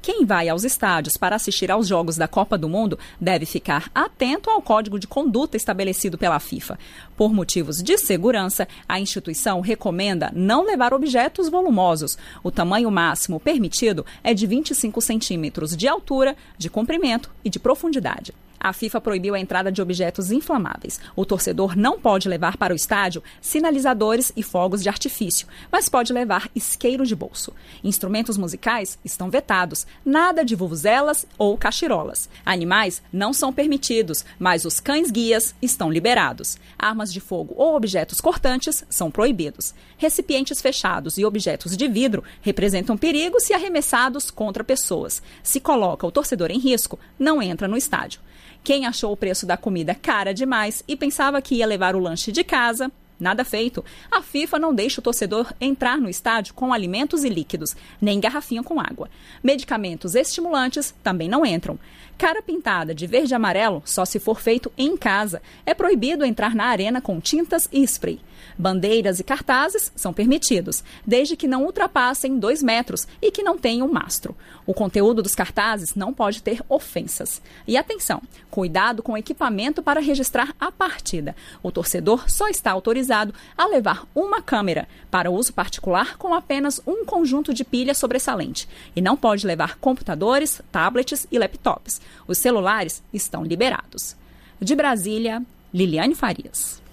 Quem vai aos estádios para assistir aos Jogos da Copa do Mundo deve ficar atento ao código de conduta estabelecido pela FIFA. Por motivos de segurança, a instituição recomenda não levar objetos volumosos. O tamanho máximo permitido é de 25 centímetros de altura, de comprimento e de profundidade. A FIFA proibiu a entrada de objetos inflamáveis. O torcedor não pode levar para o estádio sinalizadores e fogos de artifício, mas pode levar isqueiro de bolso. Instrumentos musicais estão vetados, nada de vuvuzelas ou cachirolas. Animais não são permitidos, mas os cães-guias estão liberados. Armas de fogo ou objetos cortantes são proibidos. Recipientes fechados e objetos de vidro representam perigo se arremessados contra pessoas. Se coloca o torcedor em risco, não entra no estádio. Quem achou o preço da comida cara demais e pensava que ia levar o lanche de casa, nada feito. A FIFA não deixa o torcedor entrar no estádio com alimentos e líquidos, nem garrafinha com água. Medicamentos estimulantes também não entram. Cara pintada de verde e amarelo só se for feito em casa. É proibido entrar na arena com tintas e spray. Bandeiras e cartazes são permitidos, desde que não ultrapassem 2 metros e que não tenham mastro. O conteúdo dos cartazes não pode ter ofensas. E atenção, cuidado com o equipamento para registrar a partida. O torcedor só está autorizado a levar uma câmera para uso particular com apenas um conjunto de pilha sobressalente. E não pode levar computadores, tablets e laptops. Os celulares estão liberados. De Brasília, Liliane Farias.